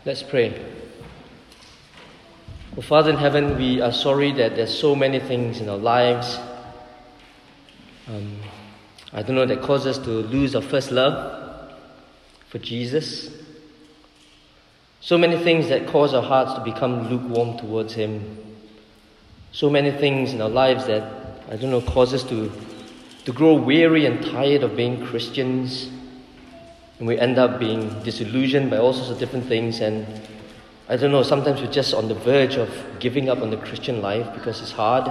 Let's pray. Oh, Father in heaven, we are sorry that there's so many things in our lives, that cause us to lose our first love for Jesus. So many things that cause our hearts to become lukewarm towards Him. So many things in our lives that, cause us to grow weary and tired of being Christians. And we end up being disillusioned by all sorts of different things. And sometimes we're just on the verge of giving up on the Christian life because it's hard.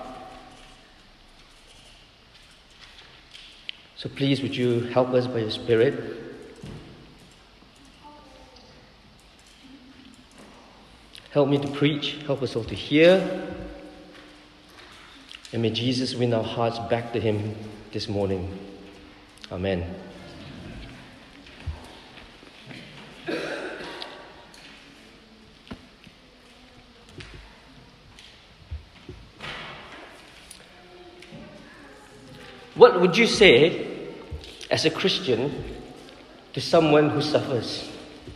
So please, would you help us by your Spirit? Help me to preach, help us all to hear. And may Jesus win our hearts back to Him this morning. Amen. What would you say as a Christian to someone who suffers?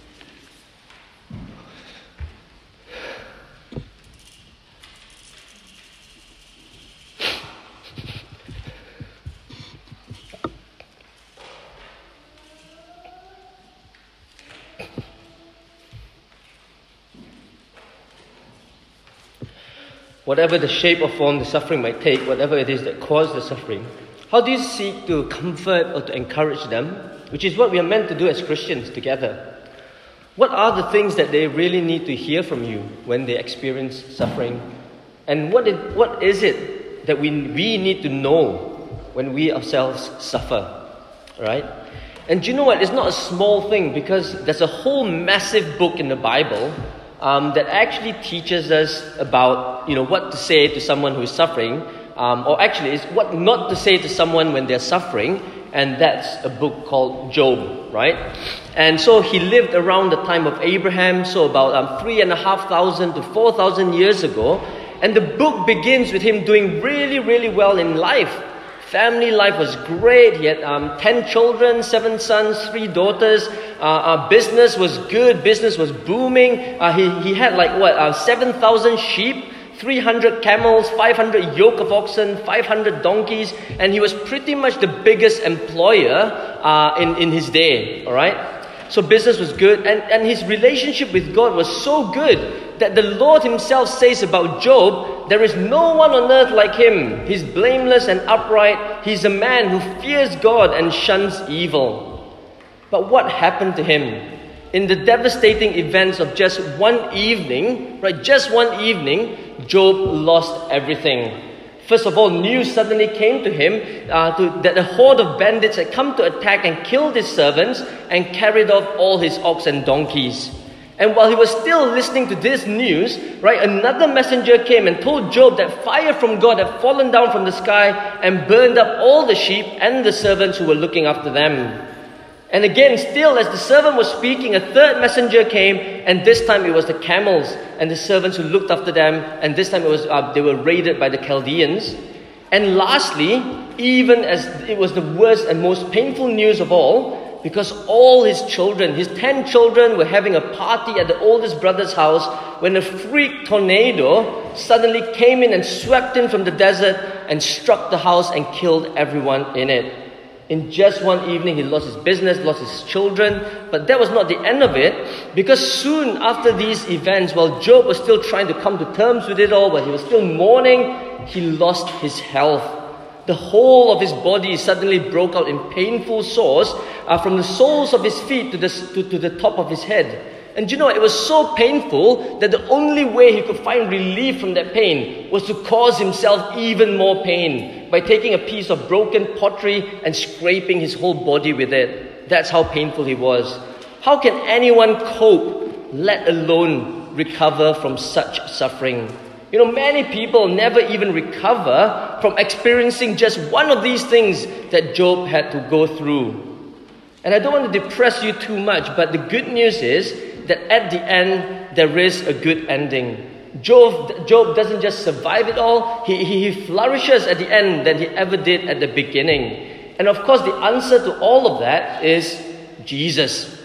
Whatever the shape or form the suffering might take, whatever it is that caused the suffering, how do you seek to comfort or to encourage them, which is what we are meant to do as Christians together? What are the things that they really need to hear from you when they experience suffering? And what is it that we need to know when we ourselves suffer? Right? And do you know what? It's not a small thing, because there's a whole massive book in the Bible that actually teaches us about, what to say to someone who is suffering, or actually is what not to say to someone when they're suffering, and that's a book called Job, right? And so he lived around the time of Abraham, so about 3,500 to 4,000 years ago, and the book begins with him doing really, really well in life. Family life was great. He had 10 children, 7 sons, 3 daughters. Business was good. Business was booming. He had 7,000 sheep, 300 camels, 500 yoke of oxen, 500 donkeys, and he was pretty much the biggest employer in his day. All right. So business was good, and his relationship with God was so good that the Lord Himself says about Job, there is no one on earth like him. He's blameless and upright. He's a man who fears God and shuns evil. But what happened to him? In the devastating events of just one evening, Job lost everything. First of all, news suddenly came to him that a horde of bandits had come to attack and killed his servants and carried off all his ox and donkeys. And while he was still listening to this news, another messenger came and told Job that fire from God had fallen down from the sky and burned up all the sheep and the servants who were looking after them. And again, still as the servant was speaking, a third messenger came, and this time it was the camels and the servants who looked after them, and this time it was they were raided by the Chaldeans. And lastly, even as it was the worst and most painful news of all, because all his children, his 10 children, were having a party at the oldest brother's house when a freak tornado suddenly came in and swept in from the desert and struck the house and killed everyone in it. In just one evening, he lost his business, lost his children, but that was not the end of it, because soon after these events, while Job was still trying to come to terms with it all, while he was still mourning, he lost his health. The whole of his body suddenly broke out in painful sores from the soles of his feet to the top of his head. And it was so painful that the only way he could find relief from that pain was to cause himself even more pain by taking a piece of broken pottery and scraping his whole body with it. That's how painful he was. How can anyone cope, let alone recover from such suffering? Many people never even recover from experiencing just one of these things that Job had to go through. And I don't want to depress you too much, but the good news is that at the end, there is a good ending. Job doesn't just survive it all, he flourishes at the end than he ever did at the beginning. And of course, the answer to all of that is Jesus.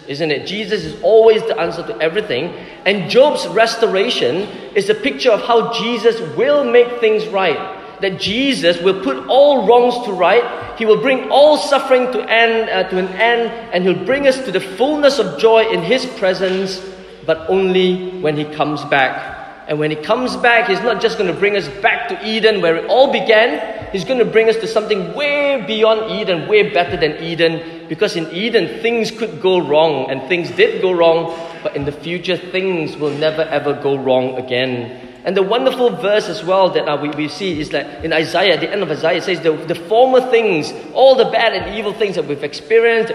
isn't it? Jesus is always the answer to everything. And Job's restoration is a picture of how Jesus will make things right. That Jesus will put all wrongs to right. He will bring all suffering to an end, and He'll bring us to the fullness of joy in His presence, but only when He comes back. And when He comes back, He's not just going to bring us back to Eden where it all began. He's going to bring us to something way beyond Eden, way better than Eden. Because in Eden, things could go wrong, and things did go wrong. But in the future, things will never ever go wrong again. And the wonderful verse as well that we see is that in Isaiah, at the end of Isaiah, it says the former things, all the bad and evil things that we've experienced,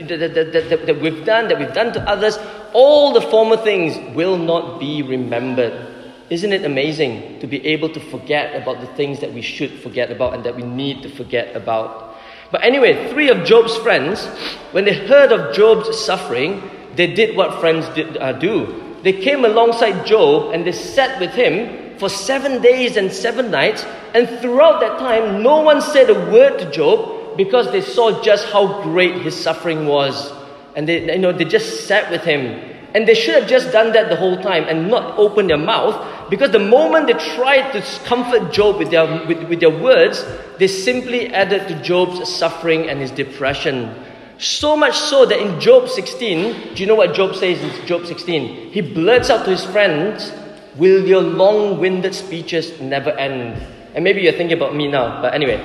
that we've done to others, all the former things will not be remembered. Isn't it amazing to be able to forget about the things that we should forget about and that we need to forget about? But anyway, 3 of Job's friends, when they heard of Job's suffering, they did what friends do. They came alongside Job and they sat with him for 7 days and 7 nights. And throughout that time, no one said a word to Job because they saw just how great his suffering was. And they just sat with him. And they should have just done that the whole time and not opened their mouth, because the moment they tried to comfort Job with their words, they simply added to Job's suffering and his depression. So much so that in Job 16, do you know what Job says in Job 16? He blurts out to his friends, "Will your long-winded speeches never end?" And maybe you're thinking about me now, but anyway.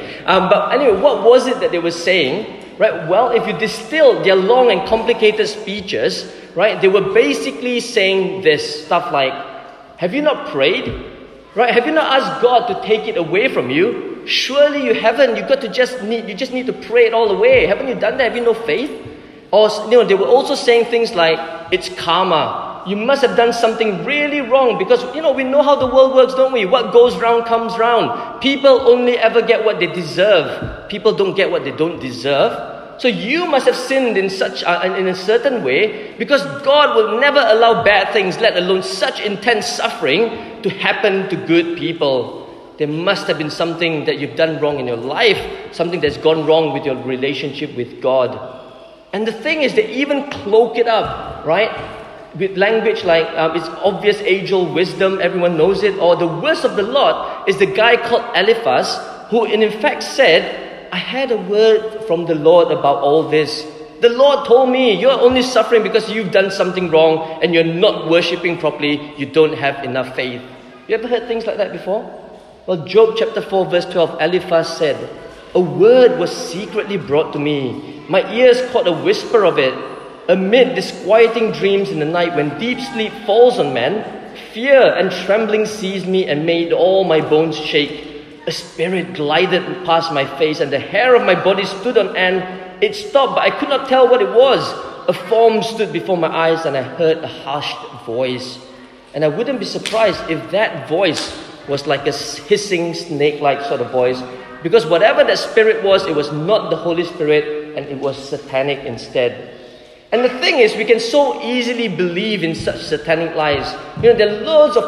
What was it that they were saying? Right? Well, if you distill their long and complicated speeches, right, they were basically saying this stuff like, "Have you not prayed? Right? Have you not asked God to take it away from you? Surely you haven't. You just need to pray it all away. Haven't you done that? Have you no faith?" Or they were also saying things like, "It's karma. You must have done something really wrong, because we know how the world works, don't we? What goes round comes round. People only ever get what they deserve. People don't get what they don't deserve. So you must have sinned in a certain way, because God will never allow bad things, let alone such intense suffering, to happen to good people. There must have been something that you've done wrong in your life, something that's gone wrong with your relationship with God." And the thing is, they even cloak it up, right? With language like, it's obvious age-old wisdom, everyone knows it. Or the worst of the lot is the guy called Eliphaz, who in fact said, "I had a word from the Lord about all this. The Lord told me, you're only suffering because you've done something wrong and you're not worshipping properly. You don't have enough faith." You ever heard things like that before? Well, Job chapter 4 verse 12, Eliphaz said, "A word was secretly brought to me. My ears caught a whisper of it. Amid disquieting dreams in the night, when deep sleep falls on man, fear and trembling seized me and made all my bones shake. A spirit glided past my face, and the hair of my body stood on end. It stopped, but I could not tell what it was. A form stood before my eyes, and I heard a hushed voice." And I wouldn't be surprised if that voice was like a hissing, snake-like sort of voice, because whatever that spirit was, it was not the Holy Spirit, and it was satanic instead. And the thing is, we can so easily believe in such satanic lies. There are loads of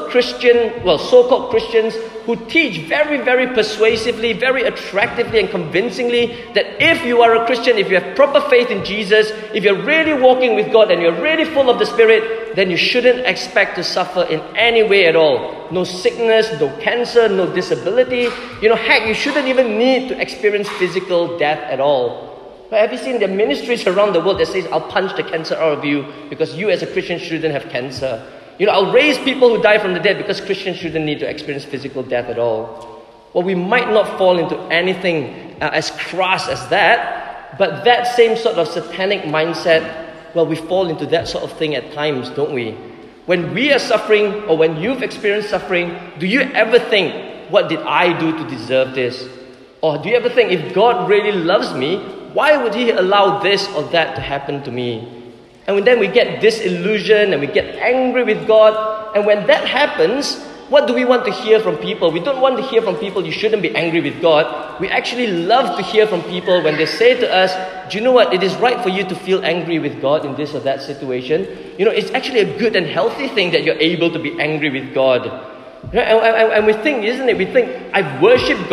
so-called Christians, who teach very, very persuasively, very attractively and convincingly that if you are a Christian, if you have proper faith in Jesus, if you're really walking with God and you're really full of the Spirit, then you shouldn't expect to suffer in any way at all. No sickness, no cancer, no disability. Heck, you shouldn't even need to experience physical death at all. But have you seen the ministries around the world that says, "I'll punch the cancer out of you because you as a Christian shouldn't have cancer"? I'll raise people who die from the dead because Christians shouldn't need to experience physical death at all. Well, we might not fall into anything as crass as that, but that same sort of satanic mindset, well, we fall into that sort of thing at times, don't we? When we are suffering, or when you've experienced suffering, do you ever think, "What did I do to deserve this?" Or do you ever think, if God really loves me, why would He allow this or that to happen to me? And then we get disillusioned and we get angry with God. And when that happens, what do we want to hear from people? We don't want to hear from people, "You shouldn't be angry with God." We actually love to hear from people when they say to us, "Do you know what? It is right for you to feel angry with God in this or that situation. It's actually a good and healthy thing that you're able to be angry with God." And we think, isn't it? We think, "I've worshipped God.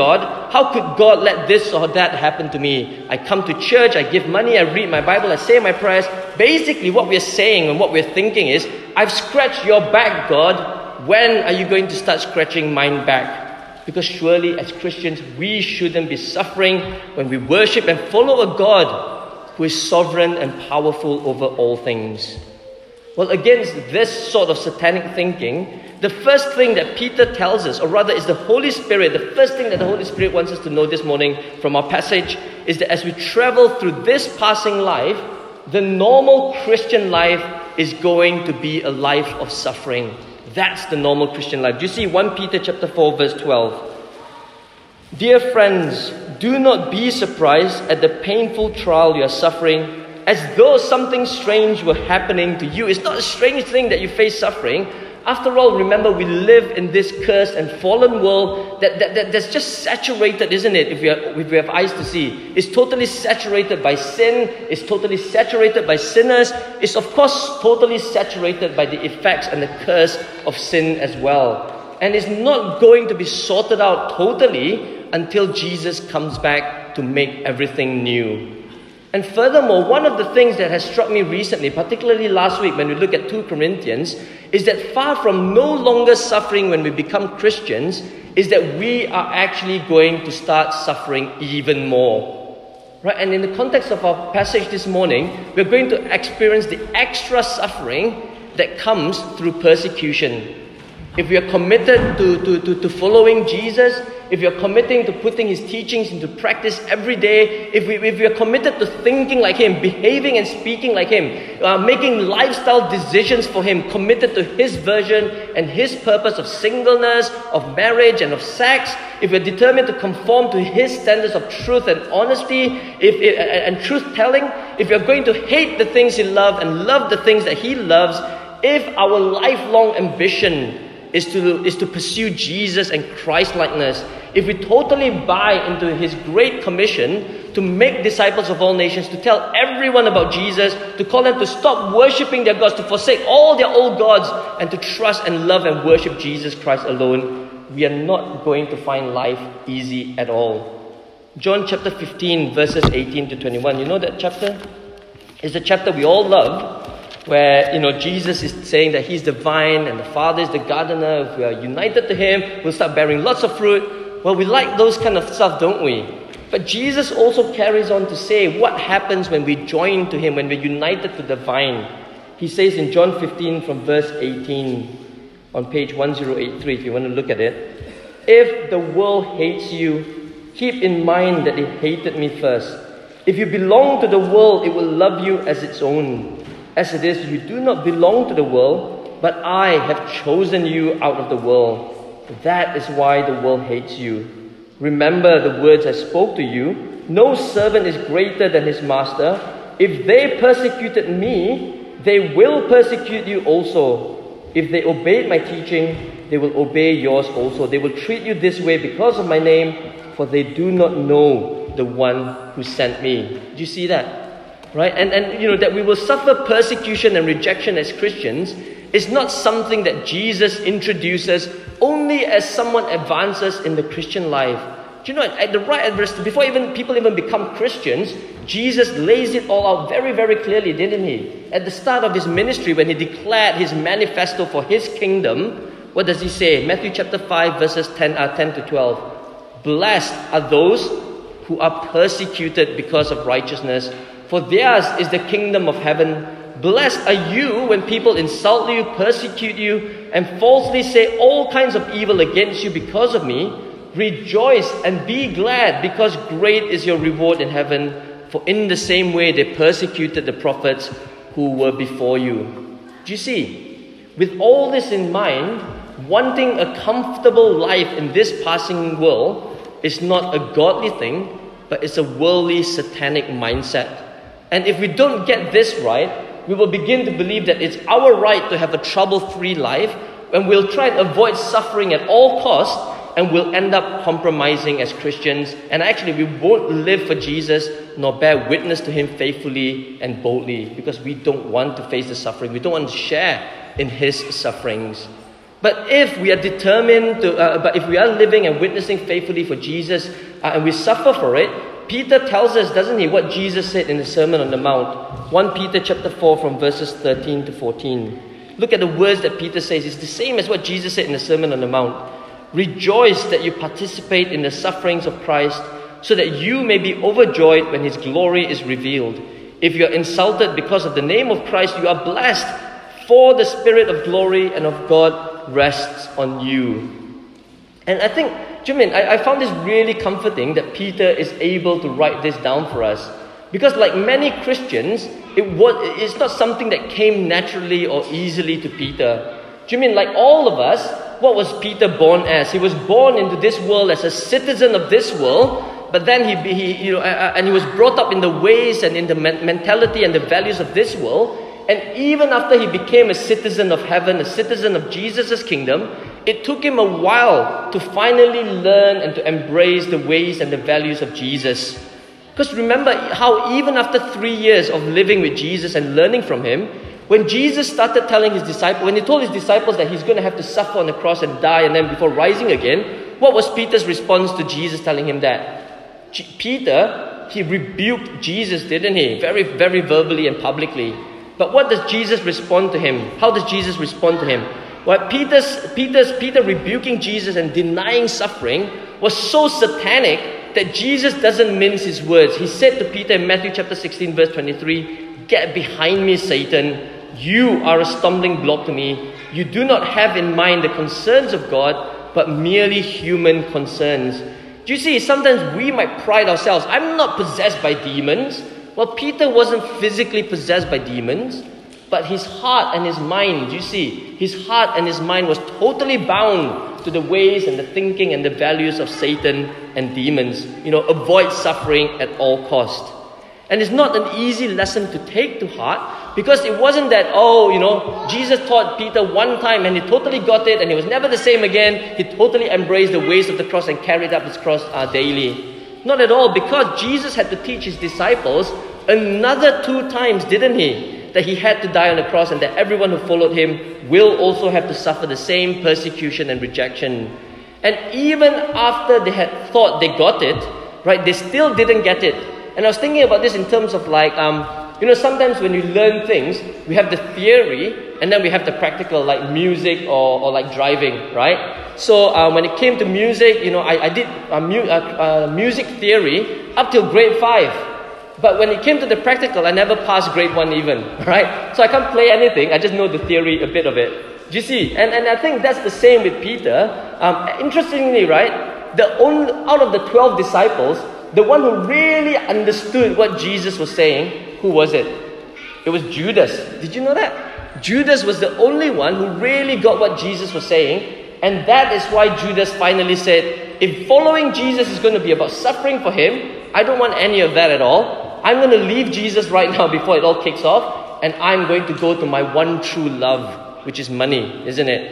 how could God let this or that happen to me? I come to church, I give money, I read my Bible, I say my prayers. Basically, what we're saying and what we're thinking is, I've scratched your back, God. When are you going to start scratching mine back? Because surely as Christians, we shouldn't be suffering when we worship and follow a God who is sovereign and powerful over all things. Well, against this sort of satanic thinking, the first thing that Peter tells us, or rather is the Holy Spirit, the first thing that the Holy Spirit wants us to know this morning from our passage is that as we travel through this passing life, the normal Christian life is going to be a life of suffering. That's the normal Christian life. Do you see 1 Peter chapter 4 verse 12? Dear friends, do not be surprised at the painful trial you are suffering, as though something strange were happening to you. It's not a strange thing that you face suffering. After all, remember, we live in this cursed and fallen world that's just saturated, isn't it? If we have eyes to see. It's totally saturated by sin. It's totally saturated by sinners. It's of course totally saturated by the effects and the curse of sin as well. And it's not going to be sorted out totally until Jesus comes back to make everything new. And furthermore, one of the things that has struck me recently, particularly last week when we look at 2 Corinthians, is that far from no longer suffering when we become Christians, is that we are actually going to start suffering even more. Right? And in the context of our passage this morning, we're going to experience the extra suffering that comes through persecution. If we are committed to following Jesus, if you're committing to putting His teachings into practice every day, if we are committed to thinking like Him, behaving and speaking like Him, making lifestyle decisions for Him, committed to His version and His purpose of singleness, of marriage and of sex, if we're determined to conform to His standards of truth and honesty, and truth-telling, if you're going to hate the things He loves and love the things that He loves, if our lifelong ambition is to pursue Jesus and Christ-likeness, if we totally buy into His great commission to make disciples of all nations, to tell everyone about Jesus, to call them to stop worshipping their gods, to forsake all their old gods, and to trust and love and worship Jesus Christ alone, we are not going to find life easy at all. John chapter 15, verses 18 to 21. You know that chapter? It's a chapter we all love, where, Jesus is saying that He's the vine and the Father is the gardener. If we are united to Him, we'll start bearing lots of fruit. Well, we like those kind of stuff, don't we? But Jesus also carries on to say what happens when we join to Him, when we're united to the vine. He says in John 15 from verse 18, on page 1083, if you want to look at it, if the world hates you, keep in mind that it hated me first. If you belong to the world, it will love you as its own. As it is, you do not belong to the world, but I have chosen you out of the world. That is why the world hates you. Remember the words I spoke to you. No servant is greater than his master. If they persecuted me, they will persecute you also. If they obeyed my teaching, they will obey yours also. They will treat you this way because of my name, for they do not know the one who sent me. Do you see that? Right? And that we will suffer persecution and rejection as Christians is not something that Jesus introduces only as someone advances in the Christian life. Do you know, at the right address, before people even become Christians, Jesus lays it all out very, very clearly, didn't He? At the start of His ministry, when He declared His manifesto for His kingdom, what does He say? Matthew chapter 5, verses 10 to 12. Blessed are those who are persecuted because of righteousness, for theirs is the kingdom of heaven. Blessed are you when people insult you, persecute you, and falsely say all kinds of evil against you because of me. Rejoice and be glad, because great is your reward in heaven. For in the same way they persecuted the prophets who were before you. Do you see? With all this in mind, wanting a comfortable life in this passing world is not a godly thing, but it's a worldly, satanic mindset. And if we don't get this right, we will begin to believe that it's our right to have a trouble-free life, and we'll try to avoid suffering at all costs, and we'll end up compromising as Christians. And actually, we won't live for Jesus, nor bear witness to Him faithfully and boldly, because we don't want to face the suffering. We don't want to share in His sufferings. But if we are determined to, if we are living and witnessing faithfully for Jesus, and we suffer for it, Peter tells us, doesn't he, what Jesus said in the Sermon on the Mount. 1 Peter chapter 4 from verses 13 to 14. Look at the words that Peter says. It's the same as what Jesus said in the Sermon on the Mount. Rejoice that you participate in the sufferings of Christ, so that you may be overjoyed when his glory is revealed. If you are insulted because of the name of Christ, you are blessed, for the Spirit of glory and of God rests on you. And I think, I found this really comforting that Peter is able to write this down for us. Because like many Christians, it's not something that came naturally or easily to Peter. Like all of us, what was Peter born as? He was born into this world as a citizen of this world, but then he was brought up in the ways and in the mentality and the values of this world. And even after he became a citizen of heaven, a citizen of Jesus' kingdom, it took him a while to finally learn and to embrace the ways and the values of Jesus. Because remember how even after 3 years of living with Jesus and learning from him, when Jesus started telling his disciples, when he told his disciples that he's going to have to suffer on the cross and die and then before rising again, what was Peter's response to Jesus telling him that? Peter, he rebuked Jesus, didn't he? Very, very verbally and publicly. But what does Jesus respond to him? How does Jesus respond to him? Well, Peter rebuking Jesus and denying suffering was so satanic that Jesus doesn't mince his words. He said to Peter in Matthew chapter 16 verse 23, "Get behind me, Satan. You are a stumbling block to me. You do not have in mind the concerns of God, but merely human concerns." Do you see, sometimes we might pride ourselves. I'm not possessed by demons. Well, Peter wasn't physically possessed by demons, but his heart and his mind, you see, his heart and his mind was totally bound to the ways and the thinking and the values of Satan and demons. Avoid suffering at all cost. And it's not an easy lesson to take to heart, because it wasn't that, Jesus taught Peter one time and he totally got it and he was never the same again. He totally embraced the ways of the cross and carried up his cross daily. Not at all, because Jesus had to teach his disciples another 2 times, didn't he? That he had to die on the cross and that everyone who followed him will also have to suffer the same persecution and rejection. And even after they had thought they got it, right, they still didn't get it. And I was thinking about this in terms of sometimes when you learn things, we have the theory and then we have the practical, like music or like driving, right? So when it came to music, I did music theory up till grade 5. But when it came to the practical, I never passed grade 1 even, right? So I can't play anything, I just know the theory, a bit of it. Do you see? And I think that's the same with Peter. Interestingly, right, out of the 12 disciples, the one who really understood what Jesus was saying, who was it? It was Judas. Did you know that? Judas was the only one who really got what Jesus was saying. And that is why Judas finally said, if following Jesus is going to be about suffering for him, I don't want any of that at all. I'm going to leave Jesus right now before it all kicks off. And I'm going to go to my one true love, which is money, isn't it?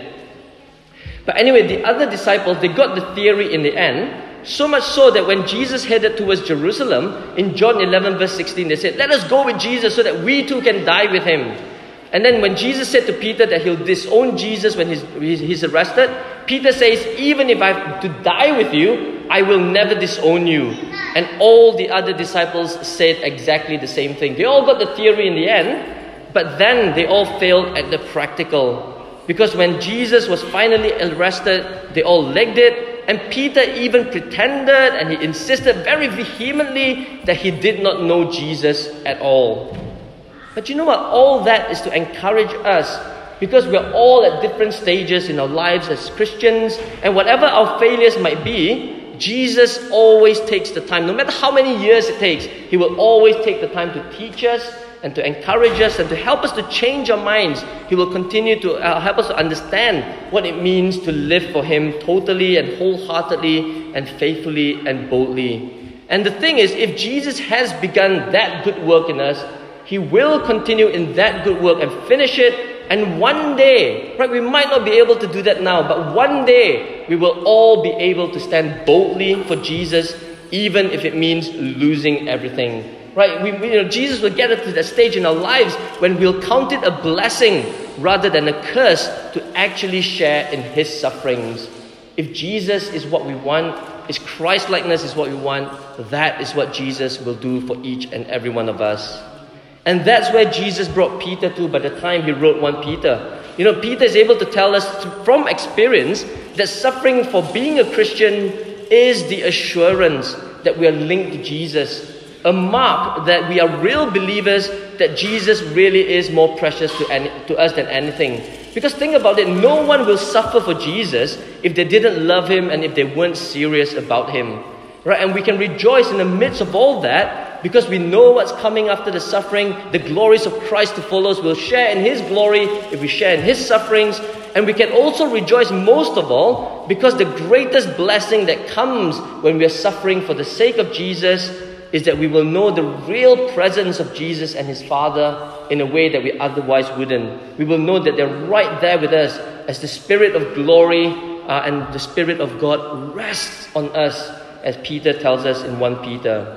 But anyway, the other disciples, they got the theory in the end. So much so that when Jesus headed towards Jerusalem, in John 11 verse 16, they said, "Let us go with Jesus so that we too can die with him." And then when Jesus said to Peter that he'll disown Jesus when he's arrested, Peter says, "Even if I have to die with you, I will never disown you." And all the other disciples said exactly the same thing. They all got the theory in the end, but then they all failed at the practical. Because when Jesus was finally arrested, they all legged it. And Peter even pretended and he insisted very vehemently that he did not know Jesus at all. But you know what? All that is to encourage us, because we're all at different stages in our lives as Christians, and whatever our failures might be, Jesus always takes the time. No matter how many years it takes, he will always take the time to teach us and to encourage us and to help us to change our minds. He will continue to help us to understand what it means to live for him totally and wholeheartedly and faithfully and boldly. And the thing is, if Jesus has begun that good work in us, he will continue in that good work and finish it. And one day, right, we might not be able to do that now, but one day we will all be able to stand boldly for Jesus, even if it means losing everything. Right? Jesus will get us to that stage in our lives when we'll count it a blessing rather than a curse to actually share in his sufferings. If Jesus is what we want, is Christ-likeness is what we want, that is what Jesus will do for each and every one of us. And that's where Jesus brought Peter to by the time he wrote 1 Peter. Peter is able to tell us from experience that suffering for being a Christian is the assurance that we are linked to Jesus. A mark that we are real believers, that Jesus really is more precious to us than anything. Because think about it, no one will suffer for Jesus if they didn't love him and if they weren't serious about him. Right? And we can rejoice in the midst of all that because we know what's coming after the suffering, the glories of Christ to follow us. We'll share in his glory if we share in his sufferings. And we can also rejoice most of all because the greatest blessing that comes when we are suffering for the sake of Jesus is that we will know the real presence of Jesus and his Father in a way that we otherwise wouldn't. We will know that they're right there with us as the Spirit of glory and the Spirit of God rests on us, as Peter tells us in 1 Peter.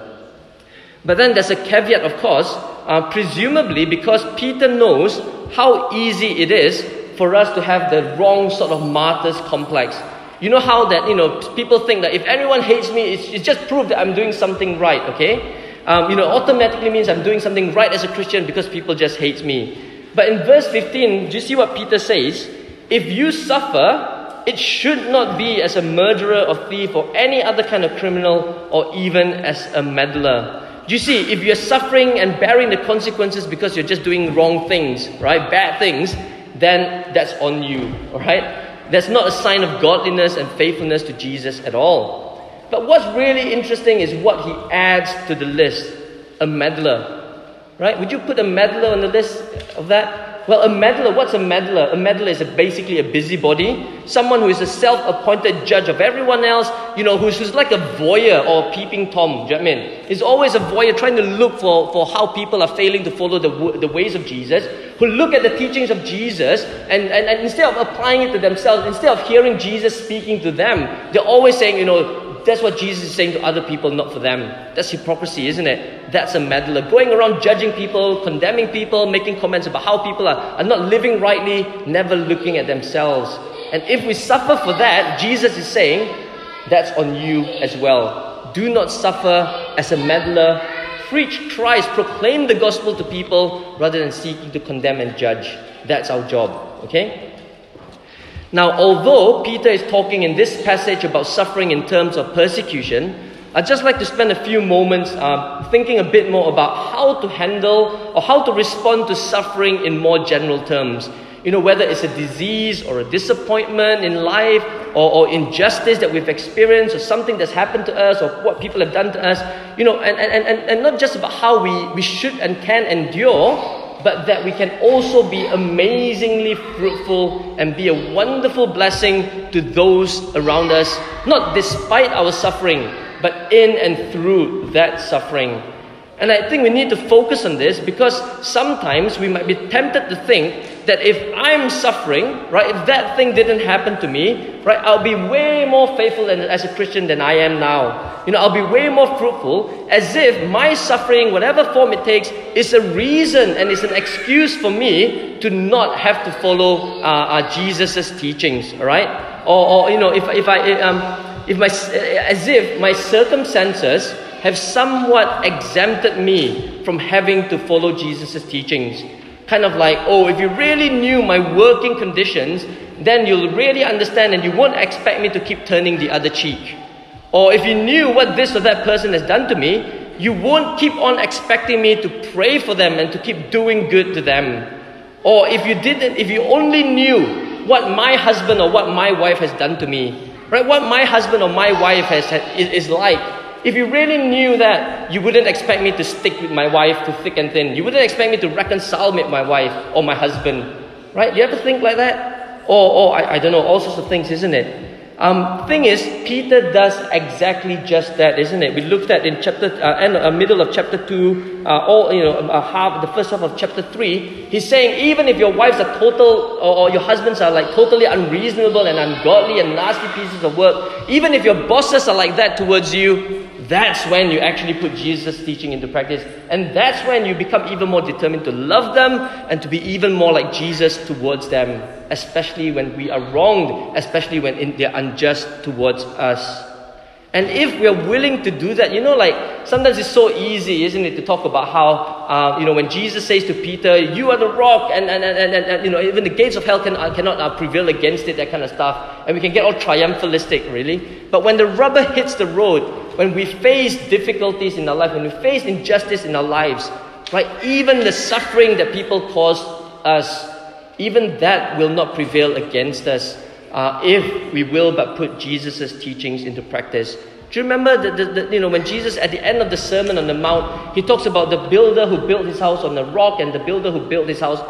But then there's a caveat, of course, presumably because Peter knows how easy it is for us to have the wrong sort of martyr's complex. You know how that, people think that if anyone hates me, it's just proof that I'm doing something right, okay? Automatically means I'm doing something right as a Christian because people just hate me. But in verse 15, do you see what Peter says? If you suffer, it should not be as a murderer or thief or any other kind of criminal or even as a meddler. Do you see, if you're suffering and bearing the consequences because you're just doing wrong things, right, bad things, then that's on you, all right? That's not a sign of godliness and faithfulness to Jesus at all. But what's really interesting is what he adds to the list. A meddler. Right? Would you put a meddler on the list of that? Well, a meddler, what's a meddler? A meddler is basically a busybody. Someone who is a self-appointed judge of everyone else, who's like a voyeur or a peeping Tom. Do you know what I mean? He's always a voyeur trying to look for how people are failing to follow the ways of Jesus, who look at the teachings of Jesus and instead of applying it to themselves, instead of hearing Jesus speaking to them, they're always saying, that's what Jesus is saying to other people, not for them. That's hypocrisy, isn't it? That's a meddler. Going around judging people, condemning people, making comments about how people are not living rightly, never looking at themselves. And if we suffer for that, Jesus is saying, that's on you as well. Do not suffer as a meddler. Preach Christ, proclaim the gospel to people rather than seeking to condemn and judge. That's our job, okay? Now, although Peter is talking in this passage about suffering in terms of persecution, I'd just like to spend a few moments thinking a bit more about how to handle or how to respond to suffering in more general terms. Whether it's a disease or a disappointment in life or injustice that we've experienced or something that's happened to us or what people have done to us, and not just about how we should and can endure, but that we can also be amazingly fruitful and be a wonderful blessing to those around us, not despite our suffering, but in and through that suffering. And I think we need to focus on this because sometimes we might be tempted to think that if I'm suffering, right, if that thing didn't happen to me, right, I'll be way more faithful as a Christian than I am now. I'll be way more fruitful, as if my suffering, whatever form it takes, is a reason and is an excuse for me to not have to follow Jesus' teachings, all right? Or as if my circumstances have somewhat exempted me from having to follow Jesus' teachings. Kind of like, if you really knew my working conditions, then you'll really understand and you won't expect me to keep turning the other cheek. Or if you knew what this or that person has done to me, you won't keep on expecting me to pray for them and to keep doing good to them. Or if you only knew what my husband or what my wife has done to me, right? What my husband or my wife is like. If you really knew that, you wouldn't expect me to stick with my wife to thick and thin. You wouldn't expect me to reconcile with my wife or my husband. Right? You ever think like that? Or I don't know, all sorts of things, isn't it? Thing is, Peter does exactly just that, isn't it? We looked at in middle of chapter 2, the first half of chapter 3. He's saying, even if your wives are or your husbands are like totally unreasonable and ungodly and nasty pieces of work, even if your bosses are like that towards you, that's when you actually put Jesus' teaching into practice. And that's when you become even more determined to love them and to be even more like Jesus towards them, especially when we are wronged, especially when they're unjust towards us. And if we are willing to do that, like sometimes it's so easy, isn't it, to talk about how, when Jesus says to Peter, you are the rock, and even the gates of hell cannot prevail against it, that kind of stuff. And we can get all triumphalistic, really. But when the rubber hits the road, when we face difficulties in our life, when we face injustice in our lives, right, even the suffering that people cause us, even that will not prevail against us. If we will but put Jesus' teachings into practice. Do you remember when Jesus at the end of the Sermon on the Mount, he talks about the builder who built his house on the rock and the builder who built his house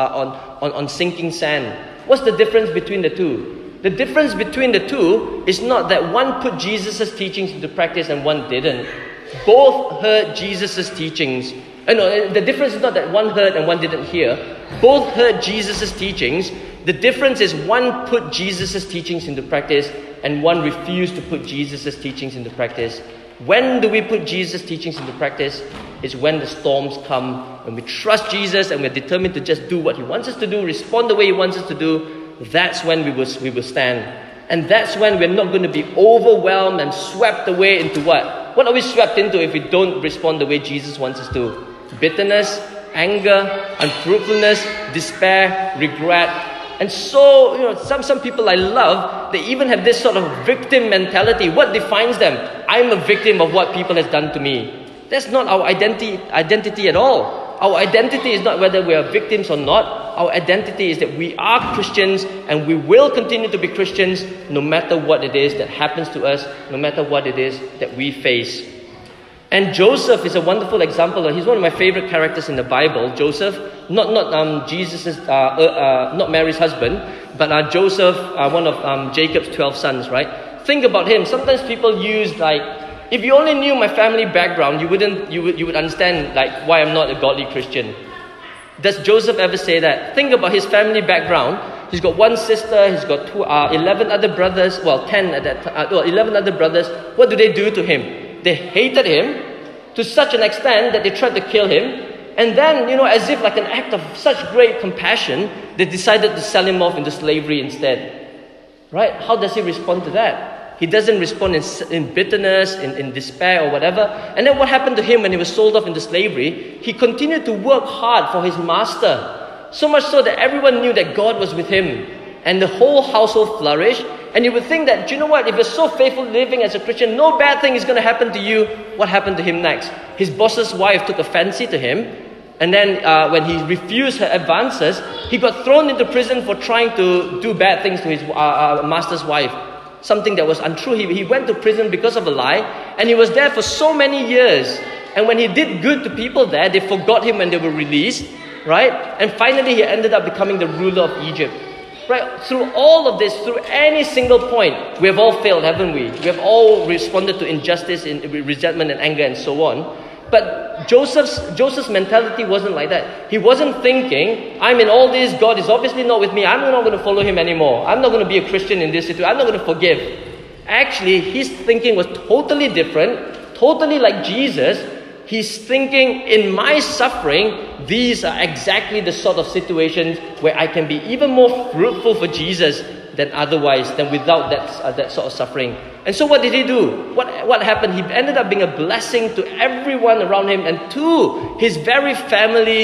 on sinking sand. What's the difference between the two? The difference between the two is not that one put Jesus' teachings into practice and one didn't. Both heard Jesus' teachings. The difference is not that one heard and one didn't hear. Both heard Jesus' teachings. The difference is one put Jesus' teachings into practice and one refused to put Jesus' teachings into practice. When do we put Jesus' teachings into practice? It's when the storms come, when we trust Jesus and we're determined to just do what He wants us to do, respond the way He wants us to do. That's when we will stand. And that's when we're not going to be overwhelmed and swept away into what? What are we swept into if we don't respond the way Jesus wants us to? Bitterness, anger, unfruitfulness, despair, regret. And so, some people I love, they even have this sort of victim mentality. What defines them? I'm a victim of what people has done to me. That's not our identity at all. Our identity is not whether we are victims or not. Our identity is that we are Christians and we will continue to be Christians no matter what it is that happens to us, no matter what it is that we face. And Joseph is a wonderful example. He's one of my favorite characters in the Bible. Joseph, not Jesus's, not Mary's husband, but Joseph, one of Jacob's 12 sons. Right? Think about him. Sometimes people use if you only knew my family background, you would understand why I'm not a godly Christian. Does Joseph ever say that? Think about his family background. He's got one sister. He's got 11 other brothers. Well, 11 other brothers. What do they do to him? They hated him to such an extent that they tried to kill him. And then, as if like an act of such great compassion, they decided to sell him off into slavery instead. Right? How does he respond to that? He doesn't respond in bitterness, in despair or whatever. And then what happened to him when he was sold off into slavery? He continued to work hard for his master. So much so that everyone knew that God was with him. And the whole household flourished. And you would think that, do you know what? If you're so faithful living as a Christian, no bad thing is going to happen to you. What happened to him next? His boss's wife took a fancy to him. And then when he refused her advances, he got thrown into prison for trying to do bad things to his master's wife. Something that was untrue. He went to prison because of a lie. And he was there for so many years. And when he did good to people there, they forgot him when they were released. Right? And finally he ended up becoming the ruler of Egypt. Right? Through all of this, through any single point, we have all failed, haven't we? We have all responded to injustice, resentment and anger and so on. But Joseph's mentality wasn't like that. He wasn't thinking, I'm in all this, God is obviously not with me, I'm not going to follow Him anymore. I'm not going to be a Christian in this situation, I'm not going to forgive. Actually, his thinking was totally different, totally like Jesus. He's thinking, in my suffering, these are exactly the sort of situations where I can be even more fruitful for Jesus than otherwise, than without that sort of suffering. And so what did he do? What happened? He ended up being a blessing to everyone around him and to his very family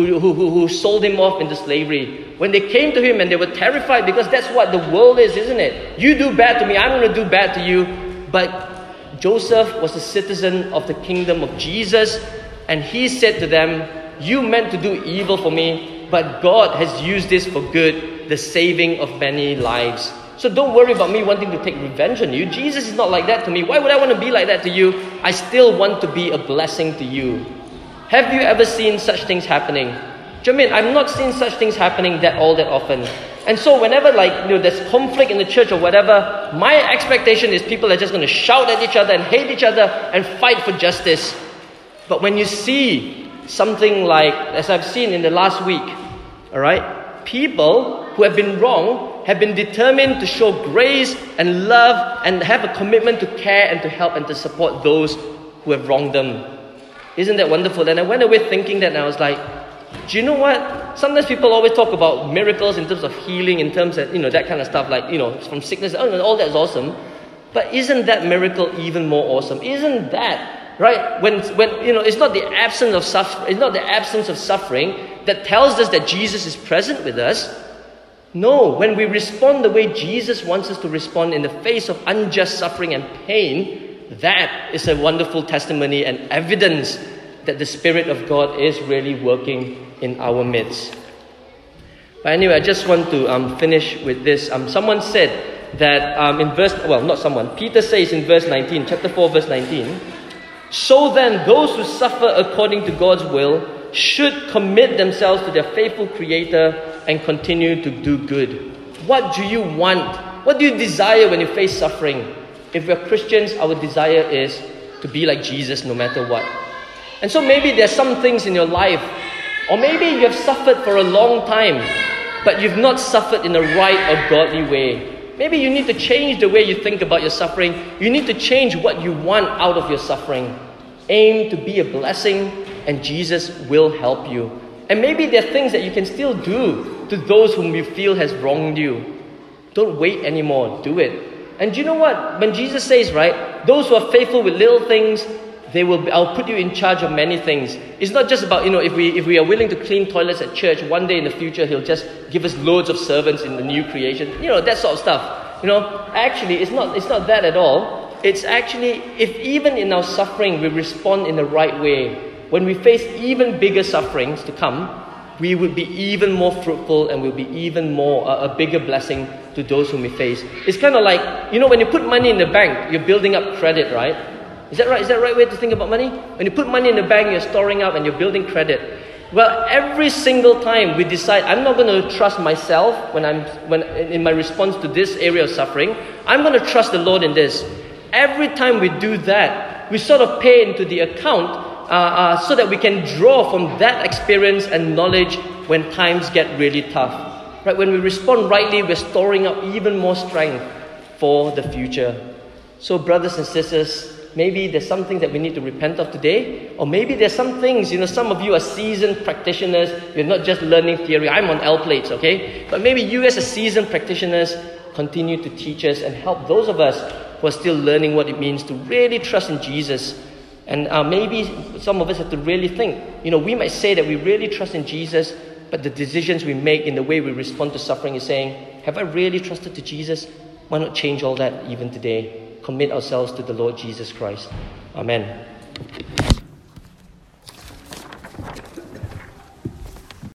who sold him off into slavery. When they came to him and they were terrified, because that's what the world is, isn't it? You do bad to me, I'm going to do bad to you. But Joseph was a citizen of the kingdom of Jesus, and he said to them, you meant to do evil for me, but God has used this for good, the saving of many lives. So don't worry about me wanting to take revenge on you. Jesus is not like that to me. Why would I want to be like that to you? I still want to be a blessing to you. Have you ever seen such things happening? Do you mean I've not seen such things happening all that often? And so whenever there's conflict in the church or whatever, my expectation is people are just going to shout at each other and hate each other and fight for justice. But when you see something like, as I've seen in the last week, alright, people who have been wrong have been determined to show grace and love and have a commitment to care and to help and to support those who have wronged them. Isn't that wonderful? And I went away thinking that, and I was like, do you know what? Sometimes people always talk about miracles in terms of healing, in terms of, that kind of stuff, from sickness. Oh, all that's awesome. But isn't that miracle even more awesome? Isn't that, right? When it's not the absence of suffering, it's not the absence of suffering that tells us that Jesus is present with us. No, when we respond the way Jesus wants us to respond in the face of unjust suffering and pain, that is a wonderful testimony and evidence that the Spirit of God is really working in our midst. But anyway, I just want to finish with this. Someone said that Peter says in verse 19, chapter 4, verse 19, "So then, those who suffer according to God's will should commit themselves to their faithful Creator and continue to do good." What do you want? What do you desire when you face suffering? If we're Christians, our desire is to be like Jesus no matter what. And so maybe there's some things in your life, or maybe you have suffered for a long time, but you've not suffered in the right or godly way. Maybe you need to change the way you think about your suffering. You need to change what you want out of your suffering. Aim to be a blessing, and Jesus will help you. And maybe there are things that you can still do to those whom you feel has wronged you. Don't wait anymore. Do it. And do you know what? When Jesus says, right, those who are faithful with little things, I'll put you in charge of many things. It's not just about, if we are willing to clean toilets at church, one day in the future He'll just give us loads of servants in the new creation. That sort of stuff. Actually, it's not that at all. It's actually, if even in our suffering we respond in the right way, when we face even bigger sufferings to come, we will be even more fruitful and will be even more a bigger blessing to those whom we face. It's kind of like, when you put money in the bank, you're building up credit, right? Is that right? Is that the right way to think about money? When you put money in the bank, you're storing up and you're building credit. Well, every single time we decide, I'm not going to trust myself when in my response to this area of suffering, I'm going to trust the Lord in this. Every time we do that, we sort of pay into the account so that we can draw from that experience and knowledge when times get really tough. Right? When we respond rightly, we're storing up even more strength for the future. So, brothers and sisters, maybe there's something that we need to repent of today. Or maybe there's some things, some of you are seasoned practitioners. You're not just learning theory. I'm on L plates, okay? But maybe you as a seasoned practitioners continue to teach us and help those of us who are still learning what it means to really trust in Jesus. And maybe some of us have to really think. We might say that we really trust in Jesus, but the decisions we make in the way we respond to suffering is saying, have I really trusted to Jesus? Why not change all that even today? Commit ourselves to the Lord Jesus Christ. Amen.